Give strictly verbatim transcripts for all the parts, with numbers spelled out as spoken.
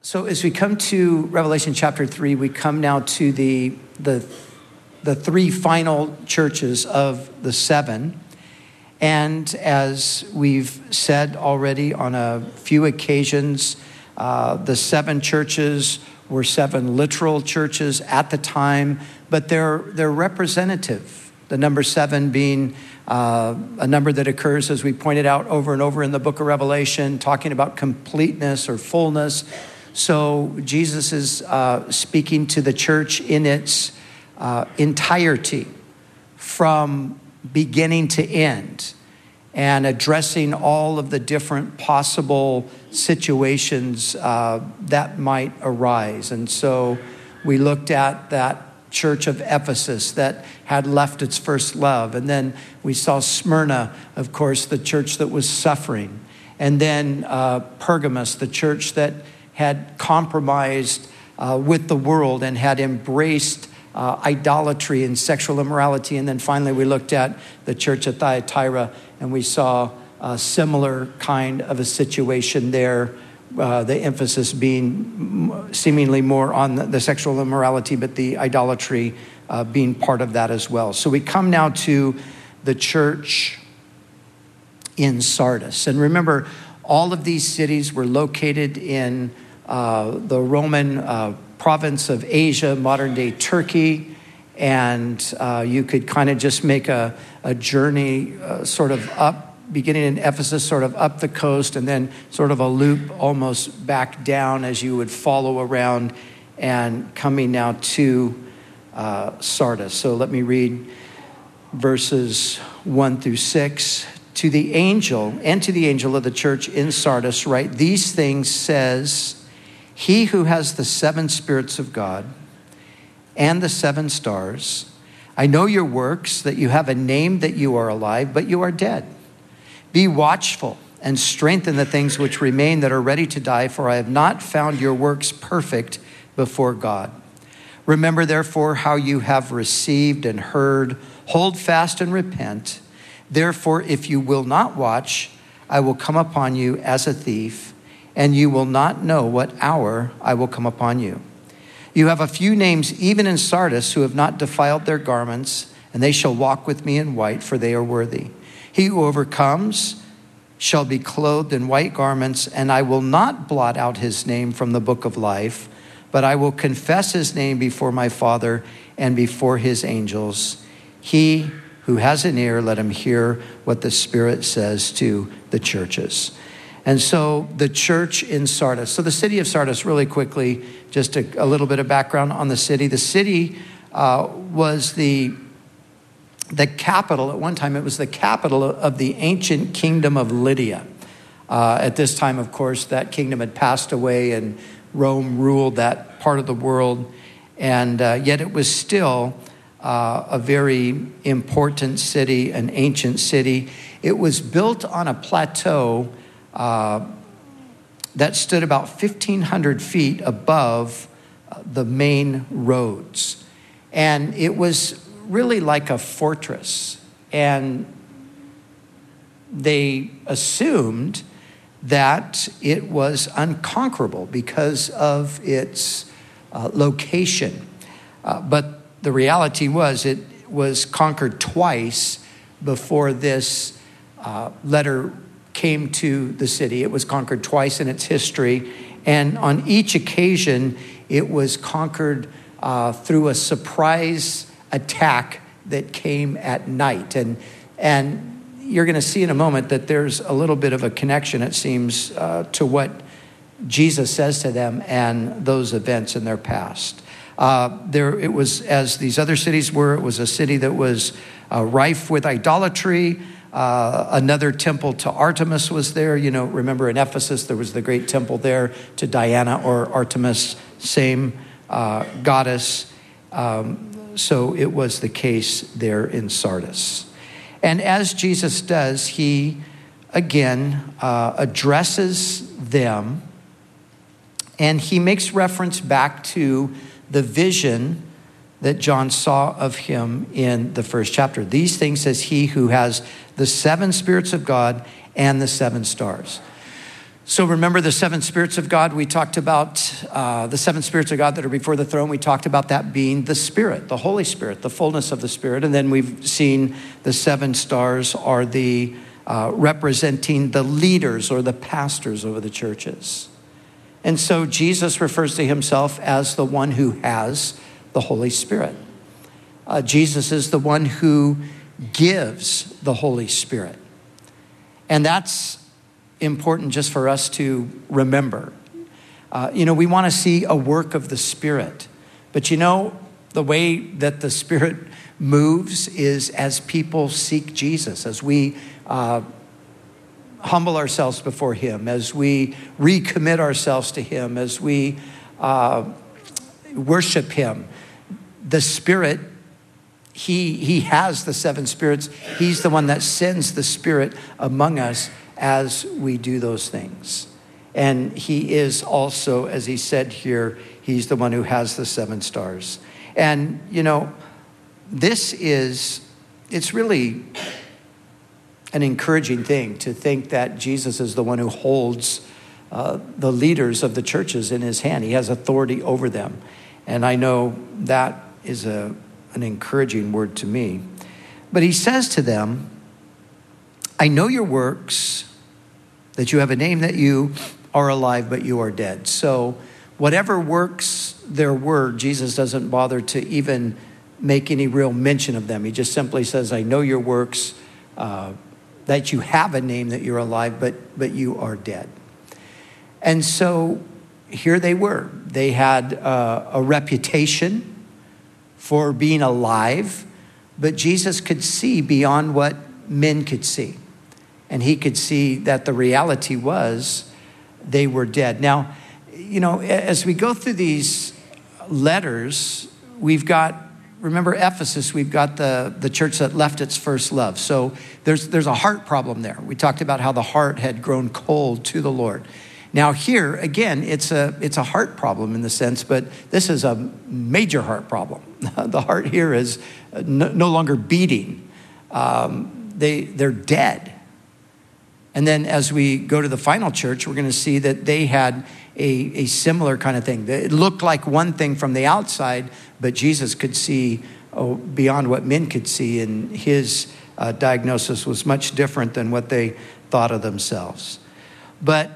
So as we come to Revelation chapter three, we come now to the, the, the three final churches of the seven. And as we've said already on a few occasions, uh, the seven churches were seven literal churches at the time, but they're, they're representative. The number seven being uh, a number that occurs, as we pointed out over and over in the book of Revelation, talking about completeness or fullness. So Jesus is uh, speaking to the church in its uh, entirety from beginning to end and addressing all of the different possible situations uh, that might arise. And so we looked at that church of Ephesus that had left its first love. And then we saw Smyrna, of course, the church that was suffering. And then uh, Pergamos, the church that had compromised uh, with the world and had embraced uh, idolatry and sexual immorality. And then finally we looked at the church at Thyatira, and we saw a similar kind of a situation there, uh, the emphasis being seemingly more on the, the sexual immorality, but the idolatry uh, being part of that as well. So we come now to the church in Sardis. And remember, all of these cities were located in uh, the Roman uh, province of Asia, modern-day Turkey, and uh, you could kind of just make a, a journey uh, sort of up, beginning in Ephesus, sort of up the coast, and then sort of a loop almost back down as you would follow around and coming now to uh, Sardis. So let me read verses one through six. To the angel and to the angel of the church in Sardis write, these things says he who has the seven spirits of God and the seven stars. I know your works, that you have a name, that you are alive, but you are dead. Be watchful and strengthen the things which remain that are ready to die, for I have not found your works perfect before God. Remember therefore how you have received and heard, hold fast and repent. Therefore, if you will not watch, I will come upon you as a thief, and you will not know what hour I will come upon you. You have a few names even in Sardis who have not defiled their garments, and they shall walk with me in white, for they are worthy. He who overcomes shall be clothed in white garments, and I will not blot out his name from the book of life, but I will confess his name before my Father and before his angels. He who has an ear, let him hear what the Spirit says to the churches. And so the church in Sardis. So the city of Sardis, really quickly, just a, a little bit of background on the city. The city uh, was the, the capital, at one time it was the capital of the ancient kingdom of Lydia. Uh, at this time, of course, that kingdom had passed away and Rome ruled that part of the world. And uh, yet it was still Uh, a very important city, an ancient city. It was built on a plateau uh, that stood about fifteen hundred feet above uh, the main roads. And it was really like a fortress. And they assumed that it was unconquerable because of its uh, location. Uh, but The reality was it was conquered twice before this uh, letter came to the city. It was conquered twice in its history. And on each occasion, it was conquered uh, through a surprise attack that came at night. And, and you're going to see in a moment that there's a little bit of a connection, it seems, uh, to what Jesus says to them and those events in their past. Uh, there, it was, as these other cities were, it was a city that was uh, rife with idolatry. Uh, another temple to Artemis was there. You know, remember in Ephesus, there was the great temple there to Diana or Artemis, same uh, goddess. Um, so it was the case there in Sardis. And as Jesus does, he again uh, addresses them, and he makes reference back to the vision that John saw of him in the first chapter. These things says he who has the seven spirits of God and the seven stars. So remember the seven spirits of God. We talked about uh, the seven spirits of God that are before the throne. We talked about that being the Spirit, the Holy Spirit, the fullness of the Spirit. And then we've seen the seven stars are the uh, representing the leaders or the pastors over the churches. And so Jesus refers to himself as the one who has the Holy Spirit. Uh, Jesus is the one who gives the Holy Spirit. And that's important just for us to remember. Uh, you know, we want to see a work of the Spirit. But you know, the way that the Spirit moves is as people seek Jesus, as we uh, humble ourselves before him, as we recommit ourselves to him, as we uh, worship him. The Spirit, he, he has the seven spirits. He's the one that sends the Spirit among us as we do those things. And he is also, as he said here, he's the one who has the seven stars. And, you know, this is, it's really an encouraging thing to think that Jesus is the one who holds uh, the leaders of the churches in his hand. He has authority over them. And I know that is a, an encouraging word to me. But he says to them, I know your works, that you have a name, that you are alive, but you are dead. So whatever works there were, Jesus doesn't bother to even make any real mention of them. He just simply says, I know your works, uh, that you have a name, that you're alive, but, but you are dead. And so here they were. They had uh, a reputation for being alive, but Jesus could see beyond what men could see. And he could see that the reality was they were dead. Now, you know, as we go through these letters, we've got, remember Ephesus, we've got the, the church that left its first love. So there's, there's a heart problem there. We talked about how the heart had grown cold to the Lord. Now here, again, it's a, it's a heart problem in the sense, but this is a major heart problem. The heart here is no, no longer beating. Um, they, they're dead. And then as we go to the final church, we're going to see that they had a, a similar kind of thing. It looked like one thing from the outside, but Jesus could see oh, beyond what men could see, and his uh, diagnosis was much different than what they thought of themselves. But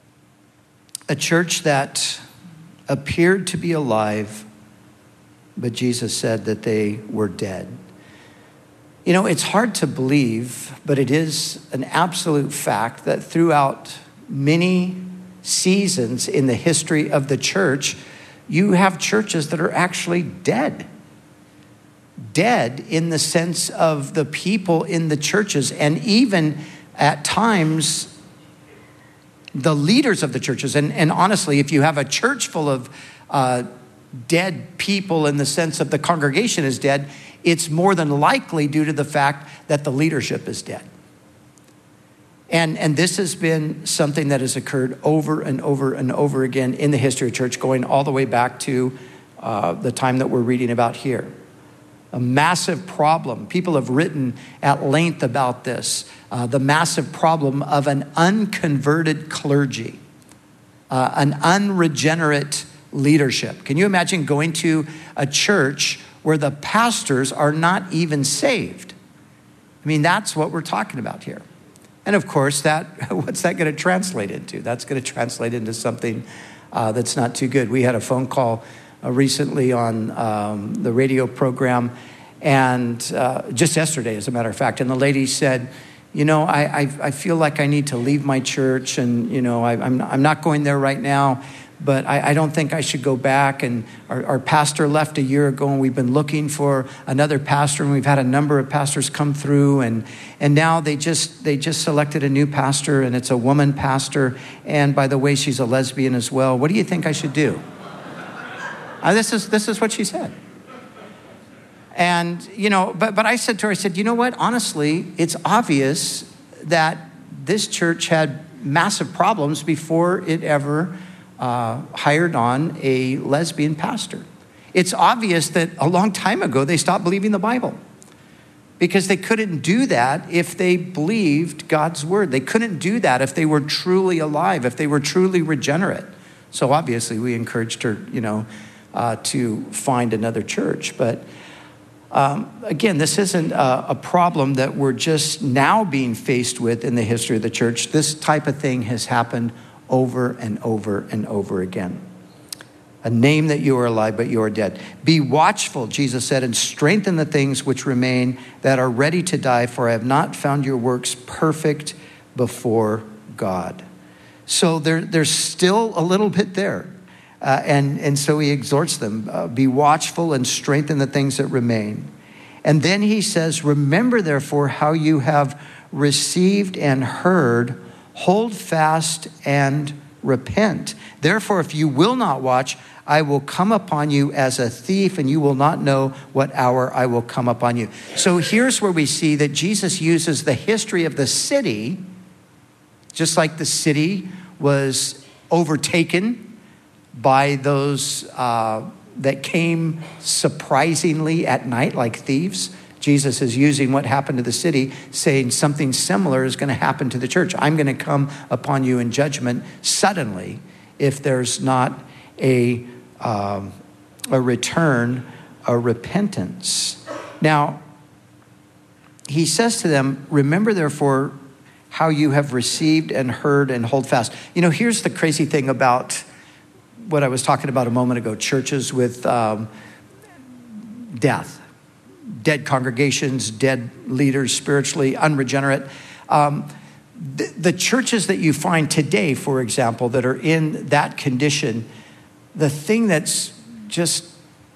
a church that appeared to be alive, but Jesus said that they were dead. You know, it's hard to believe, but it is an absolute fact that throughout many seasons in the history of the church, you have churches that are actually dead. Dead in the sense of the people in the churches, and even at times, the leaders of the churches. And, and honestly, if you have a church full of uh, dead people in the sense of the congregation is dead, it's more than likely due to the fact that the leadership is dead. And, and this has been something that has occurred over and over and over again in the history of church, going all the way back to uh, the time that we're reading about here. A massive problem. People have written at length about this. Uh, the massive problem of an unconverted clergy, uh, an unregenerate leadership. Can you imagine going to a church where the pastors are not even saved? I mean, that's what we're talking about here. And of course, that what's that going to translate into? That's going to translate into something uh, that's not too good. We had a phone call uh, recently on um, the radio program, and uh, just yesterday, as a matter of fact, and the lady said, you know, I, I, I feel like I need to leave my church, and, you know, I, I'm, I'm not going there right now, but I, I don't think I should go back. And our, our pastor left a year ago, and we've been looking for another pastor, and we've had a number of pastors come through, and and now they just they just selected a new pastor, and it's a woman pastor, and by the way, she's a lesbian as well. What do you think I should do? Uh, this is this is what she said. And, you know, but but I said to her, I said, you know what? Honestly, it's obvious that this church had massive problems before it ever uh, hired on a lesbian pastor. It's obvious that a long time ago, they stopped believing the Bible. because they couldn't do that if they believed God's word. They couldn't do that if they were truly alive, if they were truly regenerate. So obviously we encouraged her, you know, uh, to find another church. But um, again, this isn't a, a problem that we're just now being faced with in the history of the church. This type of thing has happened over and over and over again. A name that you are alive, but you are dead. Be watchful, Jesus said, and strengthen the things which remain that are ready to die, for I have not found your works perfect before God. So there, there's still a little bit there. Uh, and, and so he exhorts them, uh, be watchful and strengthen the things that remain. And then he says, remember therefore how you have received and heard, hold fast and repent. Therefore, if you will not watch, I will come upon you as a thief, and you will not know what hour I will come upon you. So here's where we see that Jesus uses the history of the city, just like the city was overtaken by those uh, that came surprisingly at night like thieves. Jesus is using what happened to the city, saying something similar is going to happen to the church. I'm going to come upon you in judgment suddenly if there's not a, um, a return, a repentance. Now, he says to them, remember therefore how you have received and heard and hold fast. You know, here's the crazy thing about what I was talking about a moment ago, churches with um, death. Dead congregations, dead leaders, spiritually unregenerate. Um, the, the churches that you find today, for example, that are in that condition, the thing that's just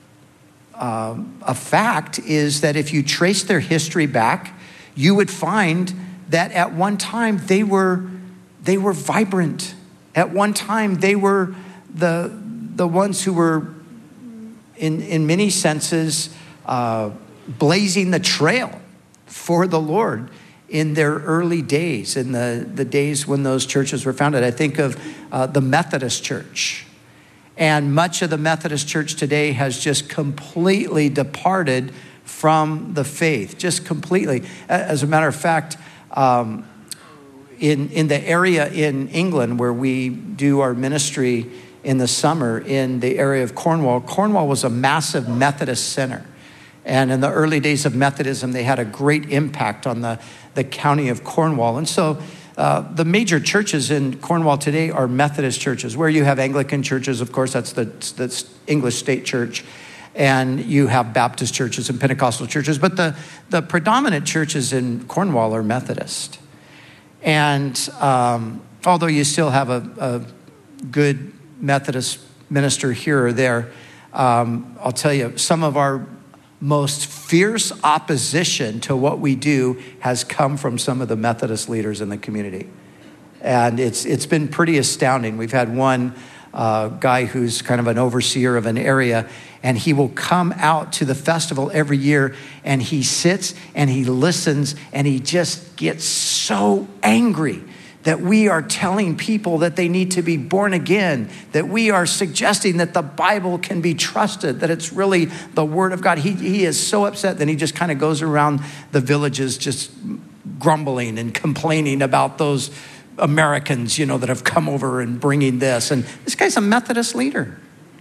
um, a fact is that if you trace their history back, you would find that at one time they were they were vibrant. At one time they were the the ones who were, in in many senses, uh, blazing the trail for the Lord in their early days, in the, the days when those churches were founded. I think of uh, the Methodist Church. And much of the Methodist Church today has just completely departed from the faith, just completely. As a matter of fact, um, in, in the area in England where we do our ministry in the summer, in the area of Cornwall, Cornwall was a massive Methodist center. And in the early days of Methodism, they had a great impact on the, the county of Cornwall. And so uh, the major churches in Cornwall today are Methodist churches, where you have Anglican churches, of course, that's the, the English state church. And you have Baptist churches and Pentecostal churches. But the, the predominant churches in Cornwall are Methodist. And um, although you still have a, a good Methodist minister here or there, um, I'll tell you, some of our most fierce opposition to what we do has come from some of the Methodist leaders in the community. And it's it's been pretty astounding. We've had one uh, guy who's kind of an overseer of an area, and he will come out to the festival every year, and he sits and he listens, and he just gets so angry that we are telling people that they need to be born again, that we are suggesting that the Bible can be trusted, that it's really the word of God. He, he is so upset that he just kind of goes around the villages just grumbling and complaining about those Americans, you know, that have come over and bringing this. And this guy's a Methodist leader.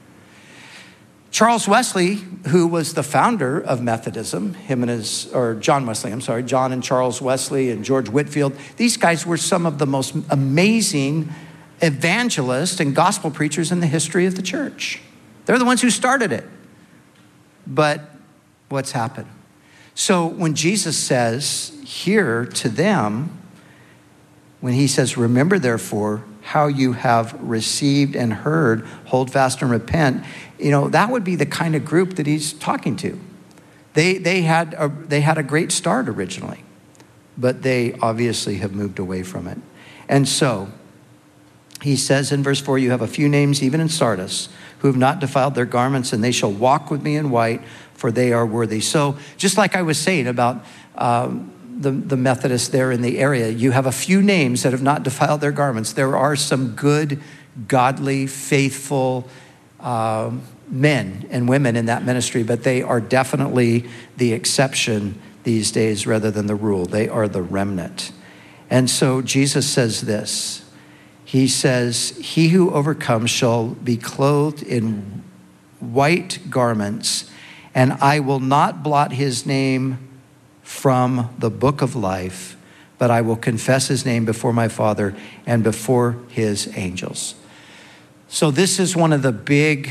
Charles Wesley, who was the founder of Methodism, him and his, or John Wesley, I'm sorry, John and Charles Wesley and George Whitefield, these guys were some of the most amazing evangelists and gospel preachers in the history of the church. They're the ones who started it. But what's happened? So when Jesus says here to them, when he says, remember therefore how you have received and heard, hold fast and repent, you know, that would be the kind of group that he's talking to. They they had a, they had a great start originally, but they obviously have moved away from it. And so he says in verse four, you have a few names even in Sardis who have not defiled their garments, and they shall walk with me in white, for they are worthy. So just like I was saying about um, the, the Methodists there in the area, you have a few names that have not defiled their garments. There are some good, godly, faithful um, men and women in that ministry, but they are definitely the exception these days rather than the rule. They are the remnant. And so Jesus says this. He says, he who overcomes shall be clothed in white garments, and I will not blot his name from the book of life, but I will confess his name before my Father and before his angels. So this is one of the big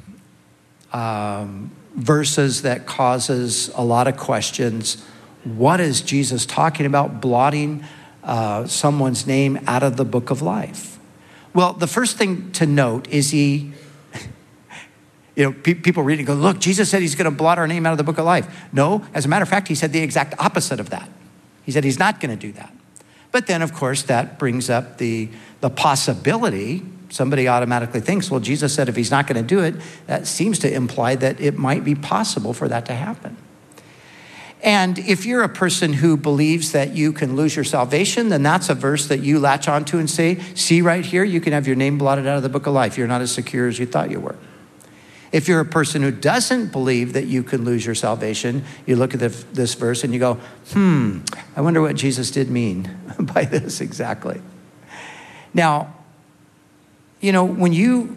um, verses that causes a lot of questions. What is Jesus talking about, blotting uh, someone's name out of the book of life? Well, the first thing to note is he, you know, pe- people read it and go, look, Jesus said he's going to blot our name out of the book of life. No, as a matter of fact, he said the exact opposite of that. He said he's not going to do that. But then, of course, that brings up the, the possibility. Somebody automatically thinks, well, Jesus said if he's not going to do it, that seems to imply that it might be possible for that to happen. And if you're a person who believes that you can lose your salvation, then that's a verse that you latch onto and say, see right here, you can have your name blotted out of the book of life. You're not as secure as you thought you were. If you're a person who doesn't believe that you can lose your salvation, you look at the, this verse and you go, hmm, I wonder what Jesus did mean by this exactly. Now, you know, when you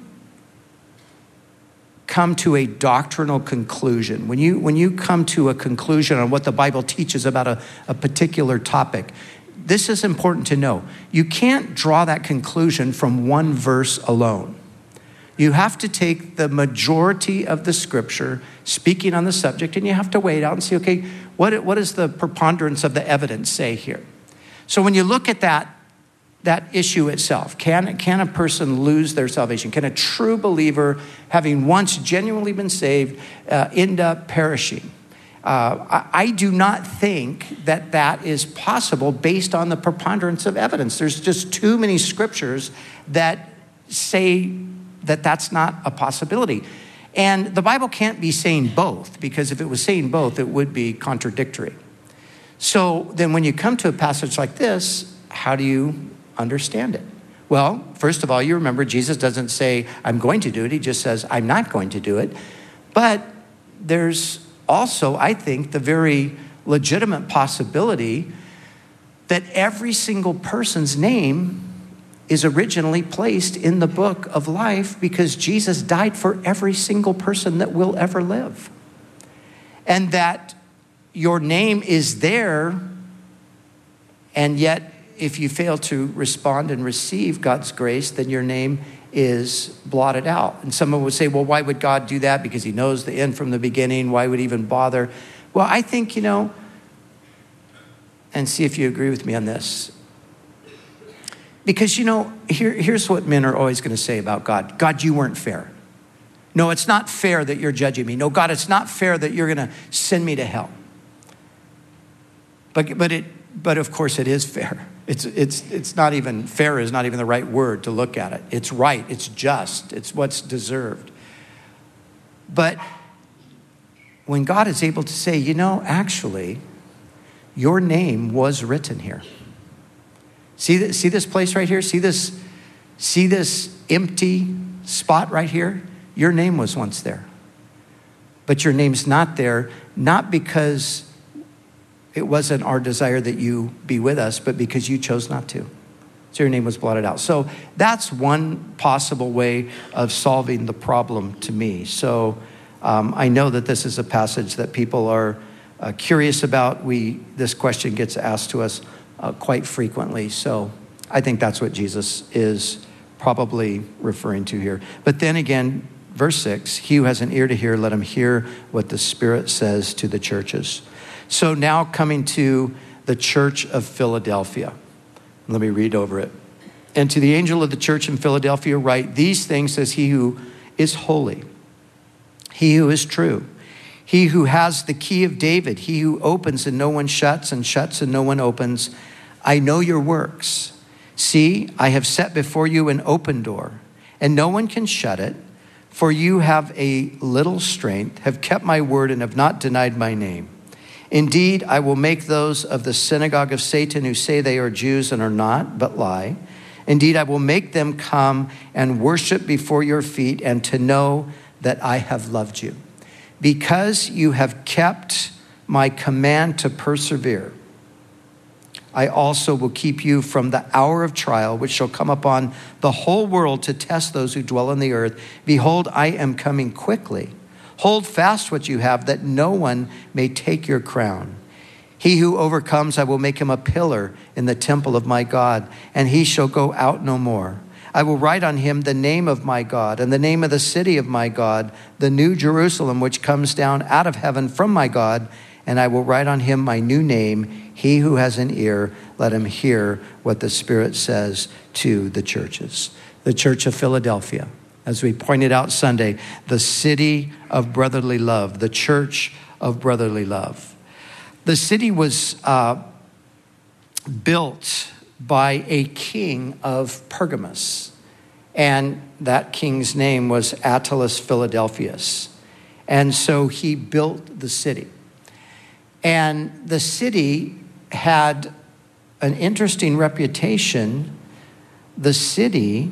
come to a doctrinal conclusion, when you when you come to a conclusion on what the Bible teaches about a, a particular topic, this is important to know. You can't draw that conclusion from one verse alone. You have to take the majority of the scripture speaking on the subject, and you have to weigh it out and see, okay, what, what does the preponderance of the evidence say here? So when you look at that, that issue itself, can, can a person lose their salvation? Can a true believer, having once genuinely been saved, uh, end up perishing? Uh, I, I do not think that that is possible based on the preponderance of evidence. There's just too many scriptures that say that that's not a possibility. And the Bible can't be saying both, because if it was saying both, it would be contradictory. So then when you come to a passage like this, how do you understand it? Well, first of all, you remember Jesus doesn't say, I'm going to do it. He just says, I'm not going to do it. But there's also, I think, the very legitimate possibility that every single person's name is originally placed in the book of life because Jesus died for every single person that will ever live. And that your name is there, and yet if you fail to respond and receive God's grace, then your name is blotted out. And someone would say, well, why would God do that? Because he knows the end from the beginning. Why would he even bother? Well, I think, you know, and see if you agree with me on this. Because, you know, here, here's what men are always going to say about God. God, you weren't fair. No, it's not fair that you're judging me. No, God, it's not fair that you're going to send me to hell. But but it but of course it is fair. It's it's it's not even fair is not even the right word to look at it. It's right, it's just, it's what's deserved. But when God is able to say, you know, actually, your name was written here. See this, see this place right here? See this, see this empty spot right here? Your name was once there. But your name's not there, not because it wasn't our desire that you be with us, but because you chose not to. So your name was blotted out. So that's one possible way of solving the problem to me. So um, I know that this is a passage that people are uh, curious about. We this question gets asked to us Uh, quite frequently. So I think that's what Jesus is probably referring to here. But then again, verse six, he who has an ear to hear, let him hear what the Spirit says to the churches. So now coming to the church of Philadelphia. Let me read over it. And to the angel of the church in Philadelphia write, these things says he who is holy, he who is true, he who has the key of David, he who opens and no one shuts, and shuts and no one opens. I know your works. See, I have set before you an open door, and no one can shut it. For you have a little strength, have kept my word, and have not denied my name. Indeed, I will make those of the synagogue of Satan who say they are Jews and are not, but lie. Indeed, I will make them come and worship before your feet, and to know that I have loved you. Because you have kept my command to persevere. I also will keep you from the hour of trial, which shall come upon the whole world to test those who dwell on the earth. Behold, I am coming quickly. Hold fast what you have, that no one may take your crown. He who overcomes, I will make him a pillar in the temple of my God, and he shall go out no more. I will write on him the name of my God and the name of the city of my God, the new Jerusalem, which comes down out of heaven from my God, and I will write on him my new name. He who has an ear, let him hear what the Spirit says to the churches. The Church of Philadelphia, as we pointed out Sunday, the city of brotherly love, the church of brotherly love. The city was uh, built by a king of Pergamus, and that king's name was Attalus Philadelphus. And so he built the city. And the city had an interesting reputation. The city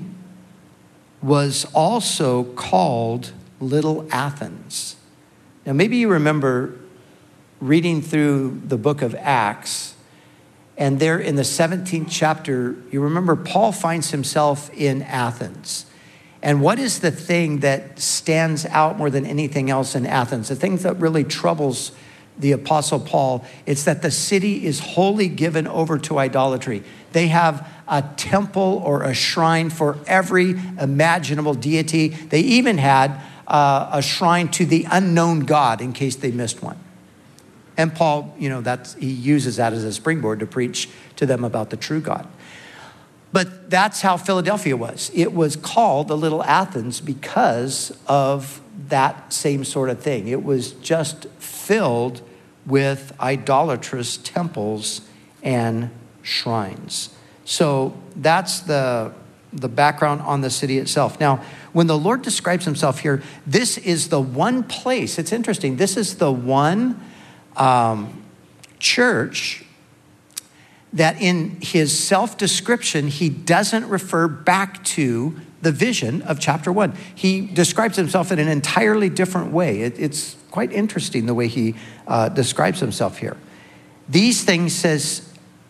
was also called Little Athens. Now, maybe you remember reading through the book of Acts, and there in the seventeenth chapter, you remember Paul finds himself in Athens. And what is the thing that stands out more than anything else in Athens? The thing that really troubles the Apostle Paul, it's that the city is wholly given over to idolatry. They have a temple or a shrine for every imaginable deity. They even had uh, a shrine to the unknown God in case they missed one. And Paul, you know, that's, he uses that as a springboard to preach to them about the true God. But that's how Philadelphia was. It was called the Little Athens because of that same sort of thing. It was just filled with idolatrous temples and shrines. So that's the, the background on the city itself. Now, when the Lord describes himself here, this is the one place, it's interesting, this is the one um, church that in his self-description, he doesn't refer back to the vision of chapter one. He describes himself in an entirely different way. It, it's quite interesting the way he uh, describes himself here. These things says,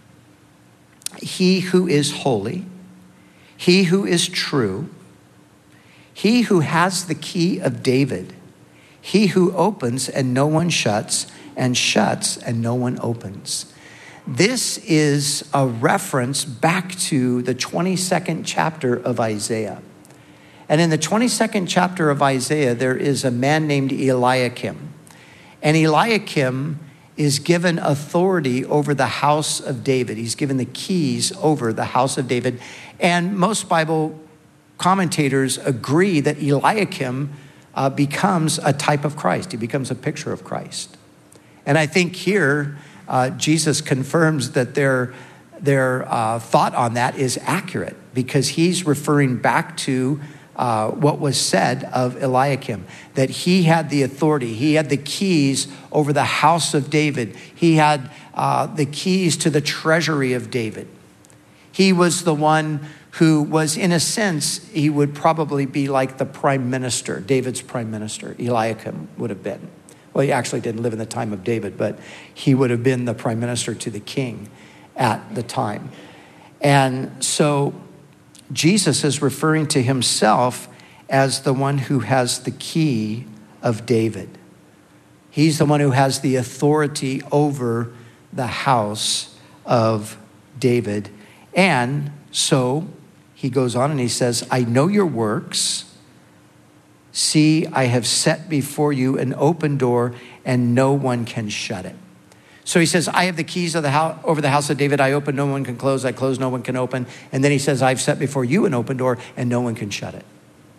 he who is holy, he who is true, he who has the key of David, he who opens and no one shuts, and shuts and no one opens. This is a reference back to the twenty-second chapter of Isaiah. And in the twenty-second chapter of Isaiah, there is a man named Eliakim. And Eliakim is given authority over the house of David. He's given the keys over the house of David. And most Bible commentators agree that Eliakim uh, becomes a type of Christ. He becomes a picture of Christ. And I think here, uh, Jesus confirms that their, their uh, thought on that is accurate, because he's referring back to uh, what was said of Eliakim, that he had the authority. He had the keys over the house of David. He had uh, the keys to the treasury of David. He was the one who was, in a sense, he would probably be like the prime minister, David's prime minister, Eliakim would have been. Well, he actually didn't live in the time of David, but he would have been the prime minister to the king at the time. And so Jesus is referring to himself as the one who has the key of David. He's the one who has the authority over the house of David. And so he goes on and he says, I know your works. See, I have set before you an open door, and no one can shut it. So he says, I have the keys of the house, over the house of David. I open, no one can close. I close, no one can open. And then he says, I've set before you an open door, and no one can shut it.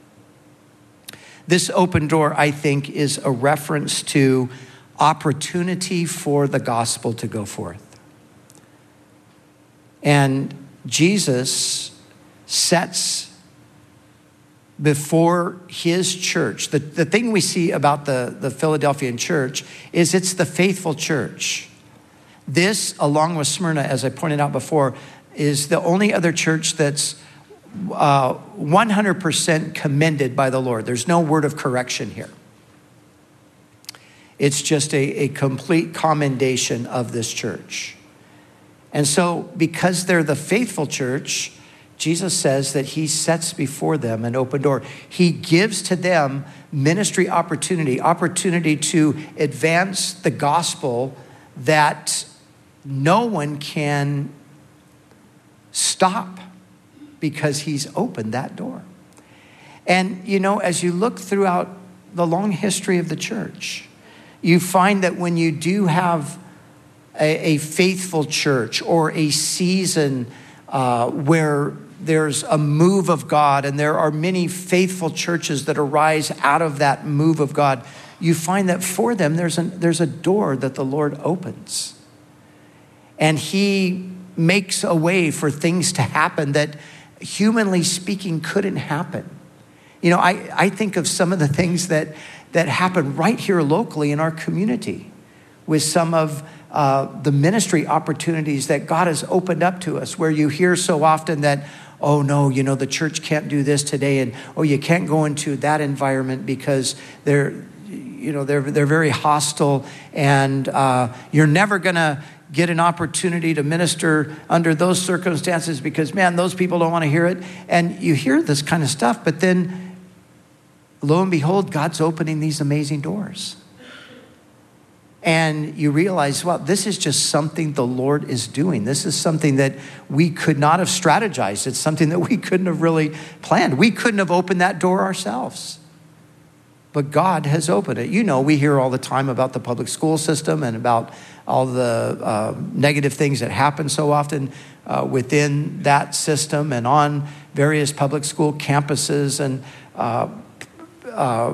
This open door, I think, is a reference to opportunity for the gospel to go forth. And Jesus sets before his church. The, the thing we see about the, the Philadelphian church is it's the faithful church. This, along with Smyrna, as I pointed out before, is the only other church that's uh, one hundred percent commended by the Lord. There's no word of correction here. It's just a, a complete commendation of this church. And so because they're the faithful church, Jesus says that he sets before them an open door. He gives to them ministry opportunity, opportunity to advance the gospel that no one can stop because he's opened that door. And, you know, as you look throughout the long history of the church, you find that when you do have a, a faithful church or a season uh, where there's a move of God, and there are many faithful churches that arise out of that move of God, you find that for them, there's, an, there's a door that the Lord opens. And he makes a way for things to happen that, humanly speaking, couldn't happen. You know, I, I think of some of the things that, that happen right here locally in our community with some of uh, the ministry opportunities that God has opened up to us, where you hear so often that, oh no, you know, the church can't do this today, and oh, you can't go into that environment because they're, you know, they're they're very hostile, and uh, you're never gonna get an opportunity to minister under those circumstances because, man, those people don't want to hear it. And you hear this kind of stuff, but then lo and behold, God's opening these amazing doors. And you realize, well, this is just something the Lord is doing. This is something that we could not have strategized. It's something that we couldn't have really planned. We couldn't have opened that door ourselves. But God has opened it. You know, we hear all the time about the public school system and about all the uh, negative things that happen so often uh, within that system and on various public school campuses, and uh, uh,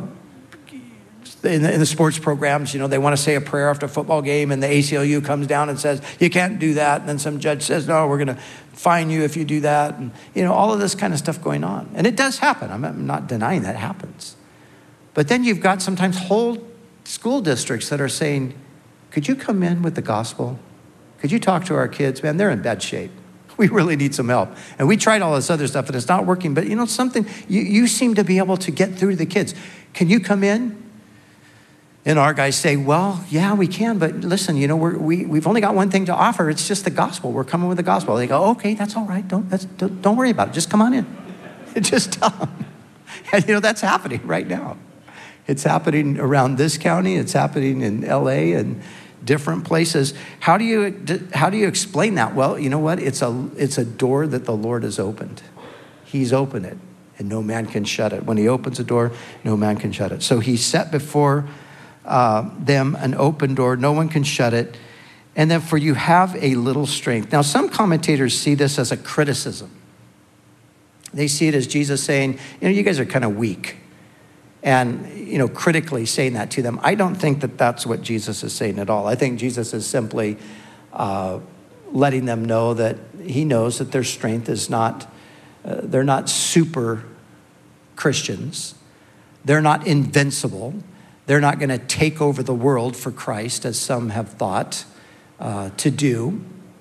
In the, in the sports programs, you know, they want to say a prayer after a football game, and the A C L U comes down and says, you can't do that. And then some judge says, no, we're going to fine you if you do that. And, you know, all of this kind of stuff going on. And it does happen. I'm not denying that happens. But then you've got sometimes whole school districts that are saying, could you come in with the gospel? Could you talk to our kids? Man, they're in bad shape. We really need some help. And we tried all this other stuff and it's not working. But you know something, you, you seem to be able to get through to the kids. Can you come in? And our guys say, well, yeah, we can, but listen, you know, we're, we, we've only got one thing to offer. It's just the gospel. We're coming with the gospel. They go, okay, that's all right. Don't, that's, don't, don't worry about it. Just come on in. Just tell them. And, you know, that's happening right now. It's happening around this county. It's happening in L A and different places. How do you, how do you explain that? Well, you know what? It's a, it's a door that the Lord has opened. He's opened it, and no man can shut it. When he opens a door, no man can shut it. So he set before Uh, them an open door, no one can shut it. And then for you have a little strength. Now, some commentators see this as a criticism. They see it as Jesus saying, you know, you guys are kind of weak. And, you know, critically saying that to them. I don't think that that's what Jesus is saying at all. I think Jesus is simply uh, letting them know that he knows that their strength is not, uh, they're not super Christians. They're not invincible. They're not going to take over the world for Christ, as some have thought uh, to do.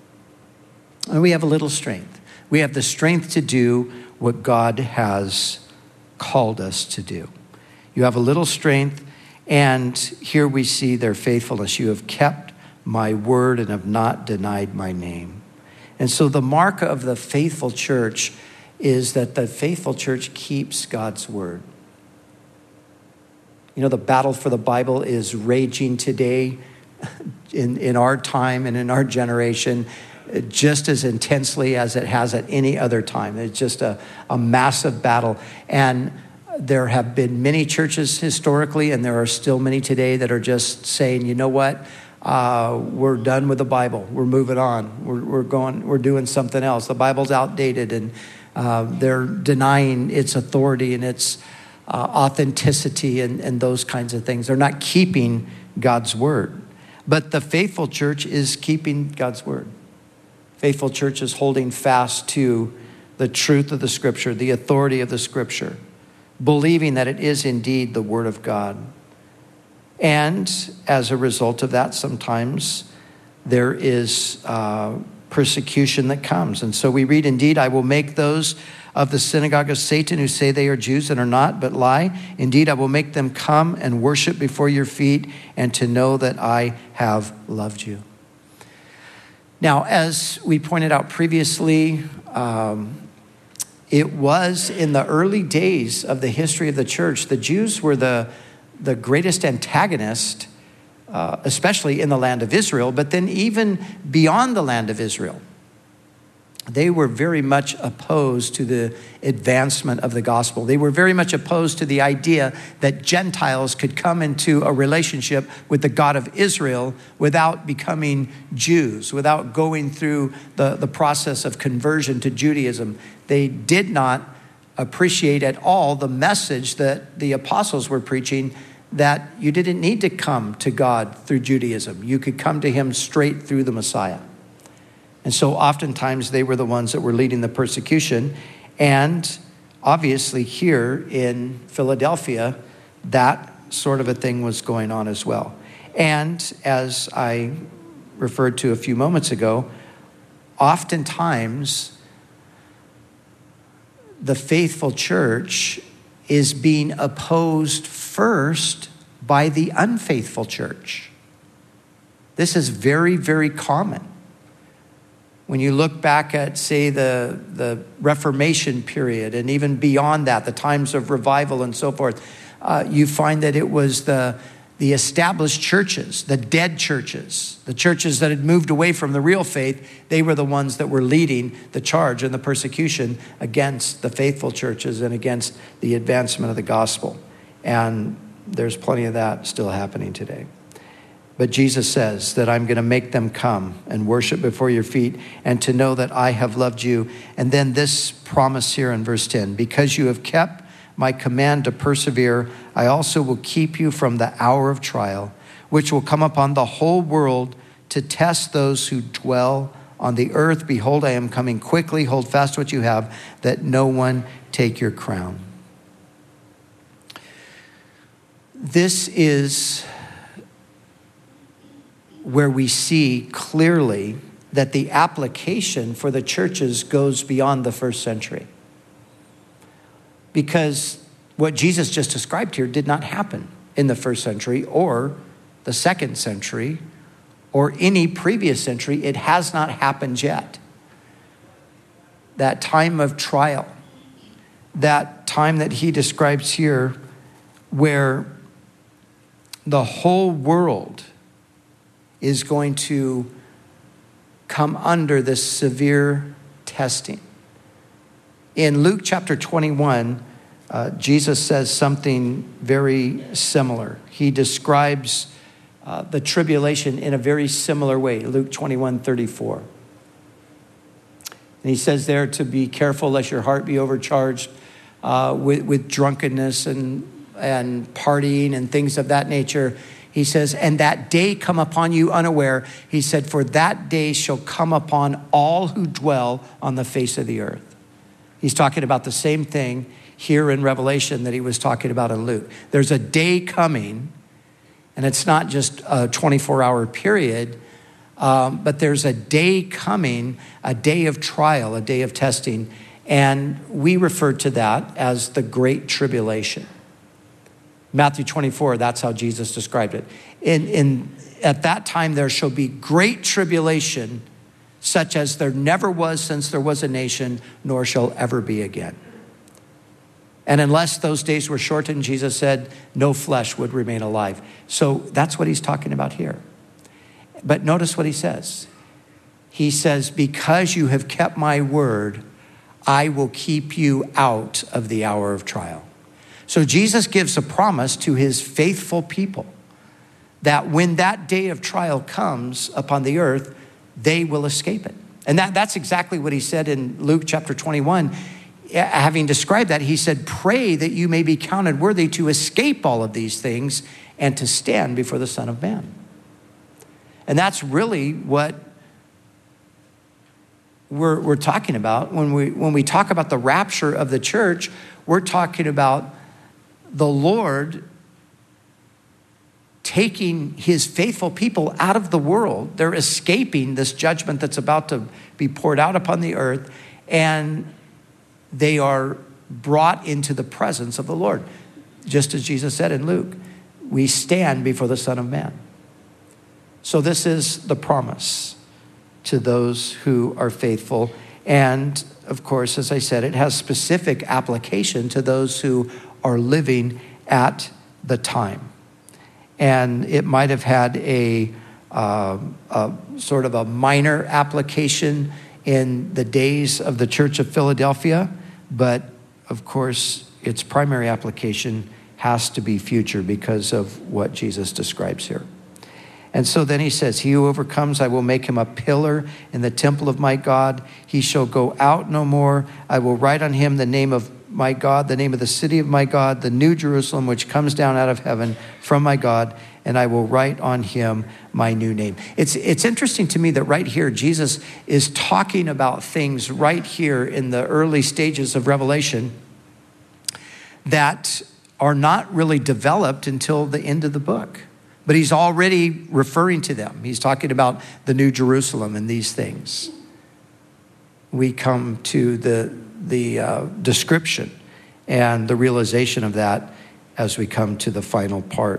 And we have a little strength. We have the strength to do what God has called us to do. You have a little strength, and here we see their faithfulness. You have kept my word and have not denied my name. And so the mark of the faithful church is that the faithful church keeps God's word. You know, the battle for the Bible is raging today in, in our time and in our generation just as intensely as it has at any other time. It's just a, a massive battle. And there have been many churches historically, and there are still many today that are just saying, you know what, uh, we're done with the Bible. We're moving on. We're, we're going, we're doing something else. The Bible's outdated, and uh, they're denying its authority and its Uh, authenticity and, and those kinds of things. They're not keeping God's word. But the faithful church is keeping God's word. Faithful church is holding fast to the truth of the scripture, the authority of the scripture, believing that it is indeed the word of God. And as a result of that, sometimes there is uh, persecution that comes. And so we read, indeed, I will make those of the synagogue of Satan who say they are Jews and are not, but lie. Indeed, I will make them come and worship before your feet and to know that I have loved you. Now, as we pointed out previously, um, it was in the early days of the history of the church, the Jews were the, the greatest antagonist, uh, especially in the land of Israel, but then even beyond the land of Israel. They were very much opposed to the advancement of the gospel. They were very much opposed to the idea that Gentiles could come into a relationship with the God of Israel without becoming Jews, without going through the, the process of conversion to Judaism. They did not appreciate at all the message that the apostles were preaching, that you didn't need to come to God through Judaism. You could come to him straight through the Messiah. And so oftentimes they were the ones that were leading the persecution. And obviously here in Philadelphia, that sort of a thing was going on as well. And as I referred to a few moments ago, oftentimes the faithful church is being opposed first by the unfaithful church. This is very, very common. When you look back at, say, the, the Reformation period, and even beyond that, the times of revival and so forth, uh, you find that it was the, the established churches, the dead churches, the churches that had moved away from the real faith. They were the ones that were leading the charge and the persecution against the faithful churches and against the advancement of the gospel. And there's plenty of that still happening today. But Jesus says that I'm going to make them come and worship before your feet and to know that I have loved you. And then this promise here in verse ten, because you have kept my command to persevere, I also will keep you from the hour of trial, which will come upon the whole world to test those who dwell on the earth. Behold, I am coming quickly. Hold fast what you have, that no one take your crown. This is where we see clearly that the application for the churches goes beyond the first century. Because what Jesus just described here did not happen in the first century or the second century or any previous century. It has not happened yet. That time of trial, that time that he describes here where the whole world is going to come under this severe testing. In Luke chapter twenty-one, uh, Jesus says something very similar. He describes uh, the tribulation in a very similar way. Luke twenty-one thirty-four. And he says there to be careful lest your heart be overcharged uh, with, with drunkenness and, and partying and things of that nature. He says, and that day come upon you unaware. He said, for that day shall come upon all who dwell on the face of the earth. He's talking about the same thing here in Revelation that he was talking about in Luke. There's a day coming, and it's not just a twenty-four hour period, um, but there's a day coming, a day of trial, a day of testing. And we refer to that as the Great Tribulation. Matthew twenty-four, that's how Jesus described it. In, in, at that time, there shall be great tribulation, such as there never was since there was a nation, nor shall ever be again. And unless those days were shortened, Jesus said, no flesh would remain alive. So that's what he's talking about here. But notice what he says. He says, because you have kept my word, I will keep you out of the hour of trial. So Jesus gives a promise to his faithful people that when that day of trial comes upon the earth, they will escape it. And that, that's exactly what he said in Luke chapter twenty-one. Having described that, he said, pray that you may be counted worthy to escape all of these things and to stand before the Son of Man. And that's really what we're, we're talking about. When we, when we talk about the rapture of the church, we're talking about the Lord taking his faithful people out of the world. They're escaping this judgment that's about to be poured out upon the earth. And they are brought into the presence of the Lord. Just as Jesus said in Luke, we stand before the Son of Man. So this is the promise to those who are faithful. And of course, as I said, it has specific application to those who are living at the time. And it might have had a, uh, a sort of a minor application in the days of the Church of Philadelphia, but of course, its primary application has to be future because of what Jesus describes here. And so then he says, he who overcomes, I will make him a pillar in the temple of my God. He shall go out no more. I will write on him the name of my God, the name of the city of my God, the new Jerusalem, which comes down out of heaven from my God, and I will write on him my new name. It's, it's interesting to me that right here, Jesus is talking about things right here in the early stages of Revelation that are not really developed until the end of the book. But he's already referring to them. He's talking about the New Jerusalem and these things. We come to the, the uh, description and the realization of that as we come to the final part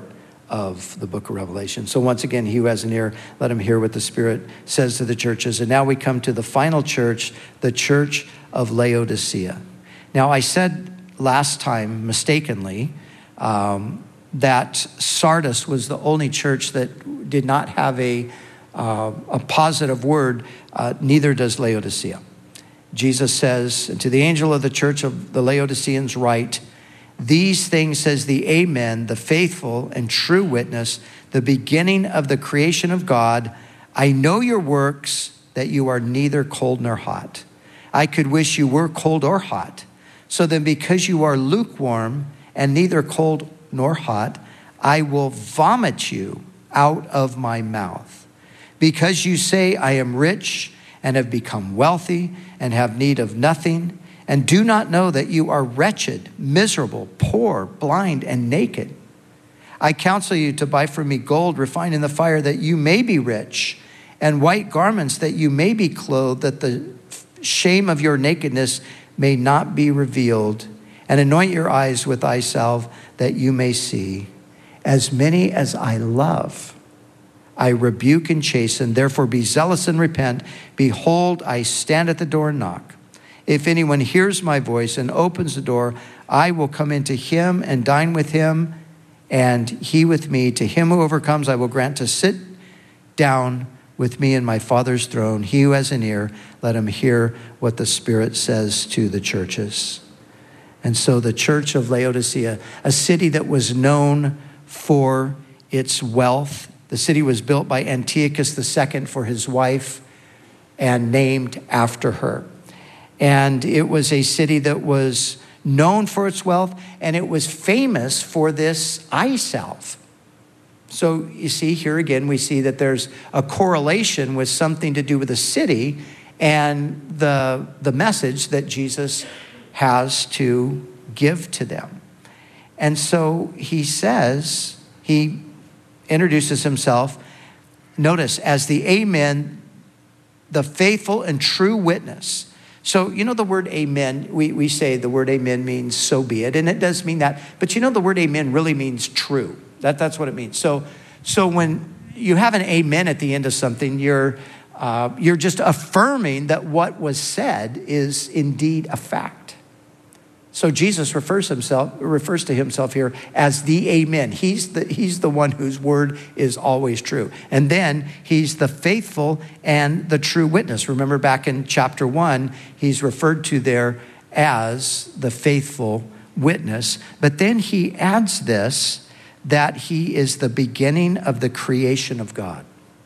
of the book of Revelation. So once again, he who has an ear, let him hear what the Spirit says to the churches. And now we come to the final church, the church of Laodicea. Now I said last time, mistakenly, um, that Sardis was the only church that did not have a, uh, a positive word, uh, neither does Laodicea. Jesus says, and to the angel of the church of the Laodiceans write, these things says the Amen, the faithful and true witness, the beginning of the creation of God. I know your works, that you are neither cold nor hot. I could wish you were cold or hot. So then because you are lukewarm and neither cold nor hot, I will vomit you out of my mouth. Because you say, I am rich and have become wealthy and have need of nothing, and do not know that you are wretched, miserable, poor, blind, and naked. I counsel you to buy from me gold refined in the fire, that you may be rich, and white garments, that you may be clothed, that the shame of your nakedness may not be revealed, and anoint your eyes with eye salve, that you may see. As many as I love, I rebuke and chasten. Therefore be zealous and repent. Behold, I stand at the door and knock. If anyone hears my voice and opens the door, I will come into him and dine with him, and he with me. To him who overcomes, I will grant to sit down with me in my Father's throne. He who has an ear, let him hear what the Spirit says to the churches. And so the church of Laodicea, a city that was known for its wealth. The city was built by Antiochus the Second for his wife and named after her. And it was a city that was known for its wealth, and it was famous for this eye salve. So you see here again, we see that there's a correlation with something to do with the city and the, the message that Jesus has to give to them. And so he says, he introduces himself, notice, as the Amen, the faithful and true witness. So, you know the word amen, we, we say the word amen means so be it, and it does mean that. But you know the word amen really means true. That, that's what it means. So, so when you have an amen at the end of something, you're, uh, you're just affirming that what was said is indeed a fact. So Jesus refers himself refers to himself here as the Amen. He's the, he's the one whose word is always true. And then he's the faithful and the true witness. Remember back in chapter one, he's referred to there as the faithful witness. But then he adds this, that he is the beginning of the creation of God.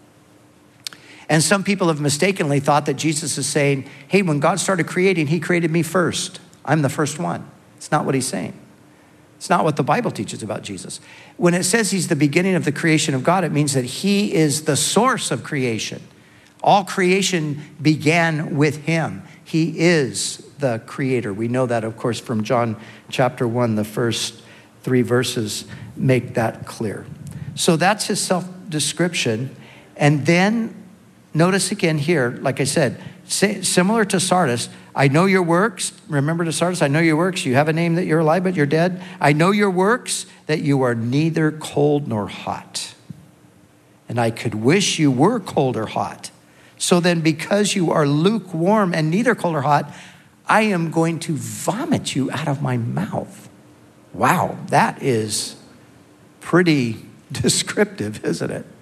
And some people have mistakenly thought that Jesus is saying, hey, when God started creating, he created me first. I'm the first one. It's not what he's saying. It's not what the Bible teaches about Jesus. When it says he's the beginning of the creation of God, it means that he is the source of creation. All creation began with him. He is the creator. We know that, of course, from John chapter one, the first three verses make that clear. So that's his self-description. And then notice again here, like I said, similar to Sardis, I know your works. Remember to Sardis, I know your works. You have a name that you're alive, but you're dead. I know your works, that you are neither cold nor hot. And I could wish you were cold or hot. So then, because you are lukewarm and neither cold or hot, I am going to vomit you out of my mouth. Wow, that is pretty descriptive, isn't it?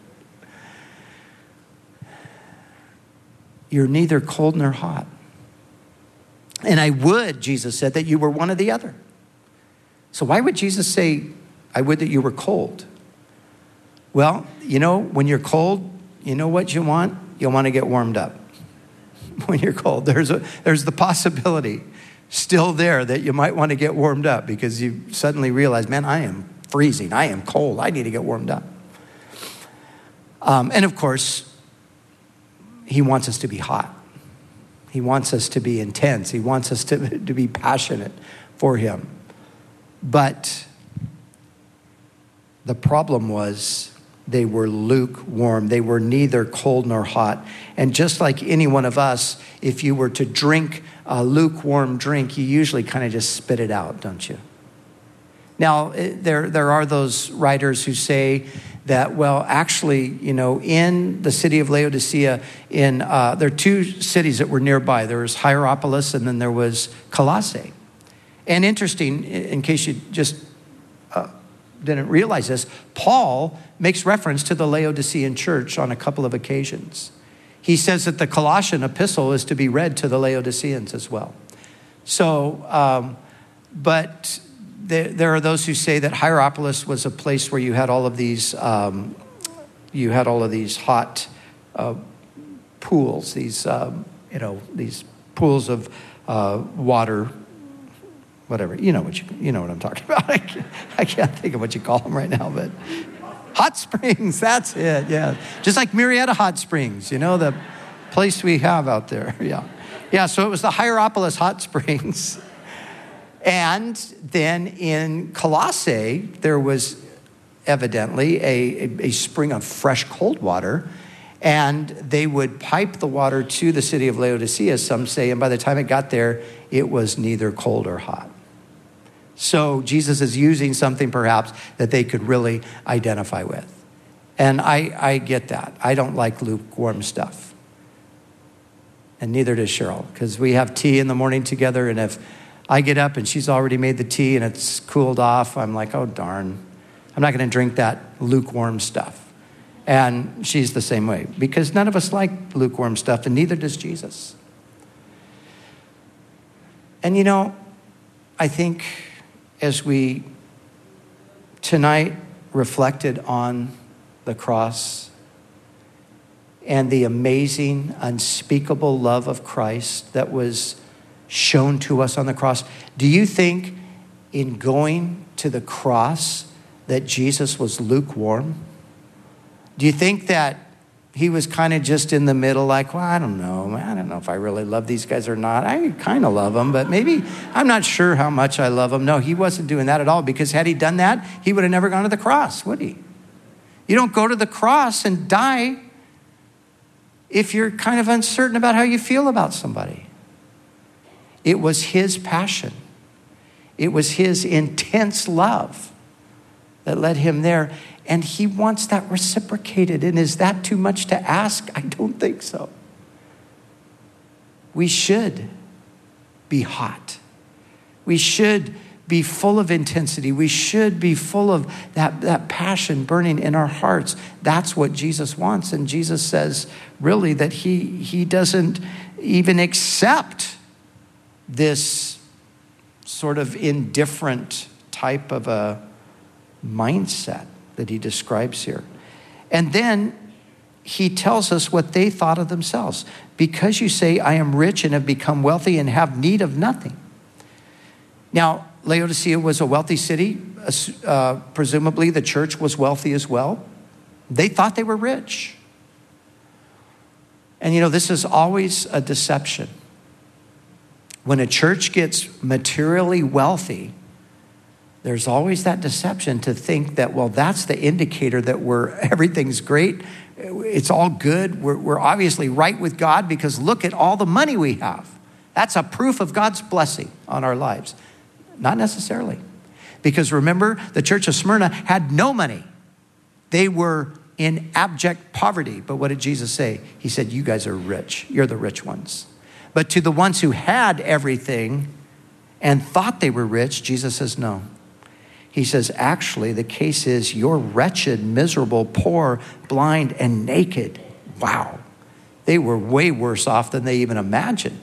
You're neither cold nor hot. And I would, Jesus said, that you were one or the other. So why would Jesus say, I would that you were cold? Well, you know, when you're cold, you know what you want? You'll want to get warmed up. When you're cold, there's a there's the possibility still there that you might want to get warmed up because you suddenly realize, man, I am freezing. I am cold. I need to get warmed up. Um, and of course, he wants us to be hot. He wants us to be intense. He wants us to, to be passionate for him. But the problem was they were lukewarm. They were neither cold nor hot. And just like any one of us, if you were to drink a lukewarm drink, you usually kind of just spit it out, don't you? Now, there, there are those writers who say that, well, actually, you know, in the city of Laodicea, in uh, there are two cities that were nearby. There was Hierapolis and then there was Colossae. And interesting, in case you just uh, didn't realize this, Paul makes reference to the Laodicean church on a couple of occasions. He says that the Colossian epistle is to be read to the Laodiceans as well. So, um, but there, there are those who say that Hierapolis was a place where you had all of these, um, you had all of these hot uh, pools, these, um, you know, these pools of uh, water. Whatever, you know what you you know what I'm talking about. I can't, I can't think of what you call them right now, but hot springs, that's it, yeah. Just like Marietta Hot Springs, you know, the place we have out there, yeah. Yeah, so it was the Hierapolis Hot Springs. And then in Colossae, there was evidently a, a, a spring of fresh cold water, and they would pipe the water to the city of Laodicea, some say, and by the time it got there, it was neither cold or hot. So Jesus is using something perhaps that they could really identify with. And I, I get that. I don't like lukewarm stuff. And neither does Cheryl, because we have tea in the morning together, and if I get up and she's already made the tea and it's cooled off, I'm like, oh, darn. I'm not going to drink that lukewarm stuff. And she's the same way, because none of us like lukewarm stuff, and neither does Jesus. And you know, I think as we tonight reflected on the cross and the amazing, unspeakable love of Christ that was shown to us on the cross, do you think in going to the cross that Jesus was lukewarm? Do you think that he was kind of just in the middle, like, well, I don't know. I don't know if I really love these guys or not. I kind of love them, but maybe I'm not sure how much I love them. No, he wasn't doing that at all, because had he done that, he would have never gone to the cross, would he? You don't go to the cross and die if you're kind of uncertain about how you feel about somebody. It was his passion. It was his intense love that led him there. And he wants that reciprocated. And is that too much to ask? I don't think so. We should be hot. We should be full of intensity. We should be full of that, that passion burning in our hearts. That's what Jesus wants. And Jesus says, really, that he, he doesn't even accept this sort of indifferent type of a mindset that he describes here. And then he tells us what they thought of themselves. Because you say, I am rich and have become wealthy and have need of nothing. Now, Laodicea was a wealthy city. Uh, presumably the church was wealthy as well. They thought they were rich. And you know, this is always a deception. When a church gets materially wealthy, there's always that deception to think that, well, that's the indicator that we're, everything's great. It's all good. We're, we're obviously right with God because look at all the money we have. That's a proof of God's blessing on our lives. Not necessarily. Because remember, the church of Smyrna had no money. They were in abject poverty. But what did Jesus say? He said, you guys are rich. You're the rich ones. But to the ones who had everything and thought they were rich, Jesus says, no. He says, actually, the case is you're wretched, miserable, poor, blind, and naked. Wow. They were way worse off than they even imagined.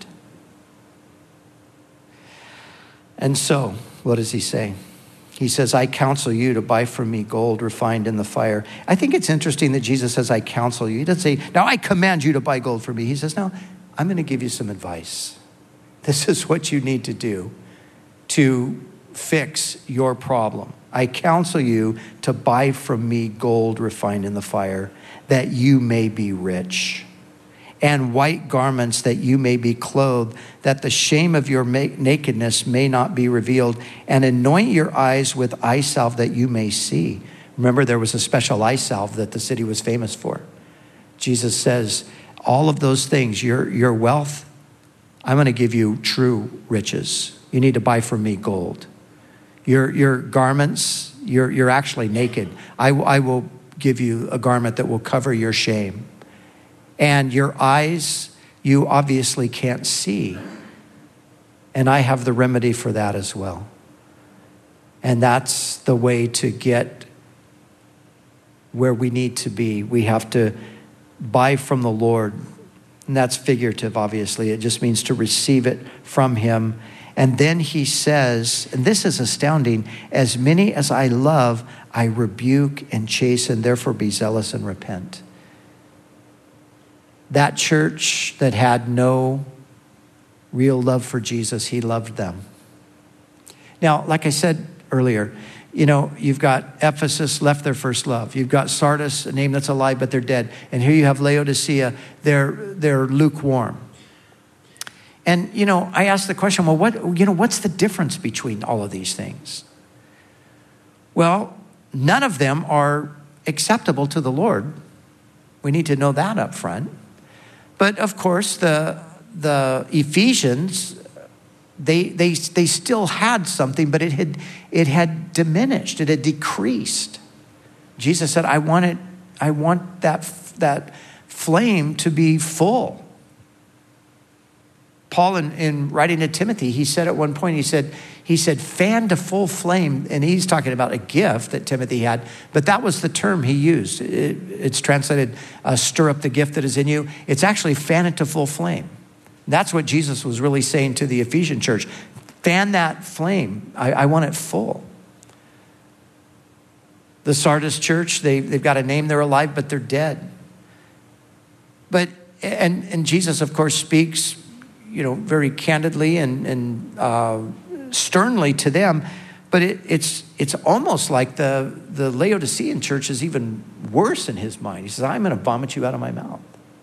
And so, what does he say? He says, I counsel you to buy from me gold refined in the fire. I think it's interesting that Jesus says, I counsel you. He doesn't say, now I command you to buy gold from me. He says, no, I'm going to give you some advice. This is what you need to do to fix your problem. I counsel you to buy from me gold refined in the fire, that you may be rich, and white garments that you may be clothed, that the shame of your ma- nakedness may not be revealed, and anoint your eyes with eye salve that you may see. Remember, there was a special eye salve that the city was famous for. Jesus says, all of those things, your, your wealth, I'm going to give you true riches. You need to buy from me gold. Your, your garments, you're, you're actually naked. I, I will give you a garment that will cover your shame. And your eyes, you obviously can't see. And I have the remedy for that as well. And that's the way to get where we need to be. We have to buy from the Lord. And that's figurative, obviously. It just means to receive it from him. And then he says, and this is astounding, as many as I love, I rebuke and chasten, therefore be zealous and repent. That church that had no real love for Jesus, he loved them. Now, like I said earlier, you know, you've got Ephesus left their first love. You've got Sardis, a name that's alive, but they're dead. And here you have Laodicea, they're, they're lukewarm. And, you know, I asked the question, well, what, you know, what's the difference between all of these things? Well, none of them are acceptable to the Lord. We need to know that up front. But of course, the the Ephesians, they they they still had something, but it had it had diminished. It had decreased. Jesus said, "I want it. I want that that flame to be full." Paul, in, in writing to Timothy, he said at one point, he said, he said, fan to full flame. And he's talking about a gift that Timothy had, but that was the term he used. It, it's translated, uh, stir up the gift that is in you. It's actually fan it to full flame. That's what Jesus was really saying to the Ephesian church. Fan that flame. I, I want it full. The Sardis church, they, they've got a name, they're alive, but they're dead. But, and, and Jesus, of course, speaks, you know, very candidly and, and uh, sternly to them, but it, it's it's almost like the, the Laodicean church is even worse in his mind. He says, I'm going to vomit you out of my mouth.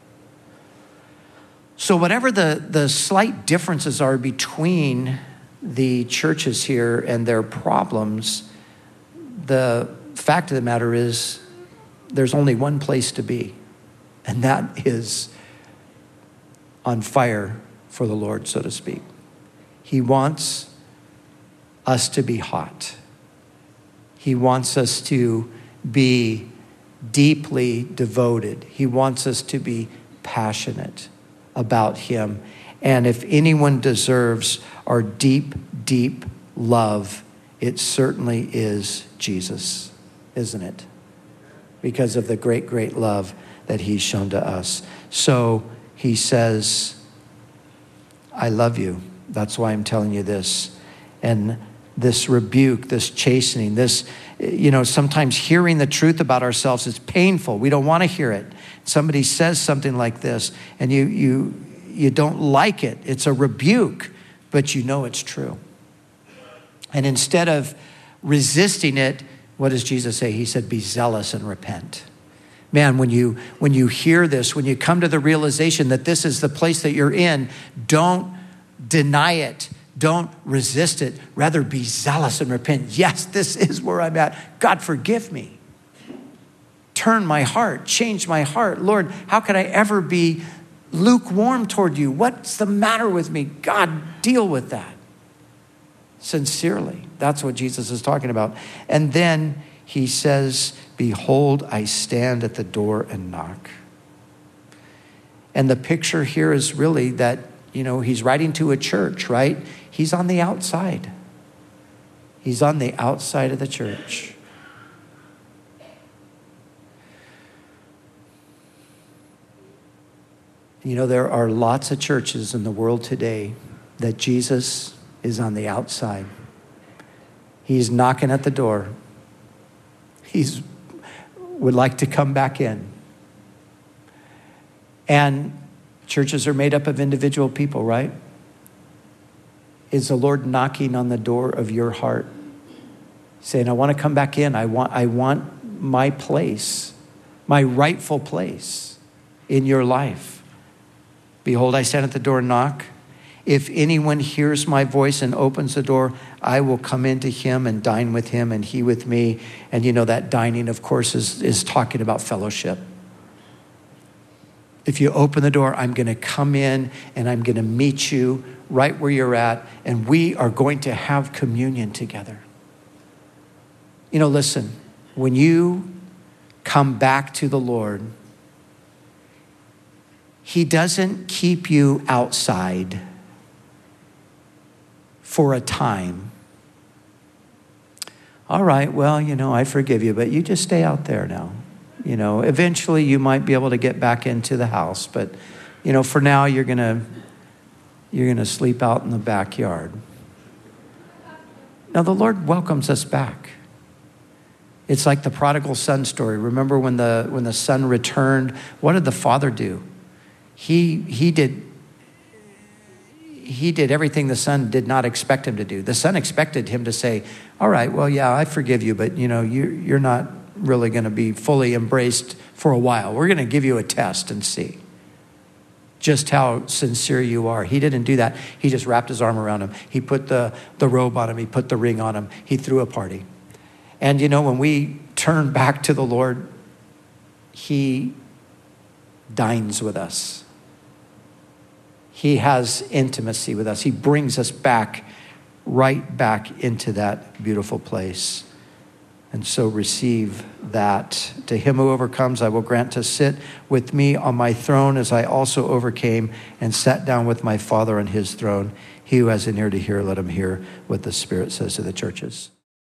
So whatever the, the slight differences are between the churches here and their problems, the fact of the matter is there's only one place to be, and that is on fire for the Lord, so to speak. He wants us to be hot. He wants us to be deeply devoted. He wants us to be passionate about him. And if anyone deserves our deep, deep love, it certainly is Jesus, isn't it? Because of the great, great love that he's shown to us. So he says, I love you. That's why I'm telling you this. And this rebuke, this chastening, this, you know, sometimes hearing the truth about ourselves is painful. We don't want to hear it. Somebody says something like this and you you you don't like it. It's a rebuke, but you know it's true. And instead of resisting it, what does Jesus say? He said, be zealous and repent. Man, when you when you hear this, when you come to the realization that this is the place that you're in, don't deny it. Don't resist it. Rather be zealous and repent. Yes, this is where I'm at. God, forgive me. Turn my heart, change my heart. Lord, how could I ever be lukewarm toward you. What's the matter with me? God, deal with that. Sincerely. That's what Jesus is talking about. And then he says, behold, I stand at the door and knock. And the picture here is really that, you know, he's writing to a church, right? He's on the outside. He's on the outside of the church. You know, there are lots of churches in the world today that Jesus is on the outside. He's knocking at the door. He's would like to come back in. And churches are made up of individual people, right? Is the Lord knocking on the door of your heart, saying, I want to come back in. I want, I want my place, my rightful place in your life. Behold, I stand at the door and knock. If anyone hears my voice and opens the door, I will come into him and dine with him and he with me. And you know that dining, of course, is, is talking about fellowship. If you open the door, I'm going to come in and I'm going to meet you right where you're at. And we are going to have communion together. You know, listen, when you come back to the Lord, he doesn't keep you outside for a time. All right, well, you know, I forgive you, but you just stay out there now. You know, eventually you might be able to get back into the house, but, you know, for now you're going to you're going to sleep out in the backyard. Now, the Lord welcomes us back. It's like the prodigal son story. Remember when the when the son returned, what did the father do? He he did he did everything the son did not expect him to do. The son expected him to say, all right, well, yeah, I forgive you, but you know, you you're not really going to be fully embraced for a while. We're going to give you a test and see just how sincere you are. He didn't do that. He just wrapped his arm around him. He put the, the robe on him. He put the ring on him. He threw a party. And you know, when we turn back to the Lord, he dines with us. He has intimacy with us. He brings us back, right back into that beautiful place. And so receive that. To him who overcomes, I will grant to sit with me on my throne as I also overcame and sat down with my Father on his throne. He who has an ear to hear, let him hear what the Spirit says to the churches.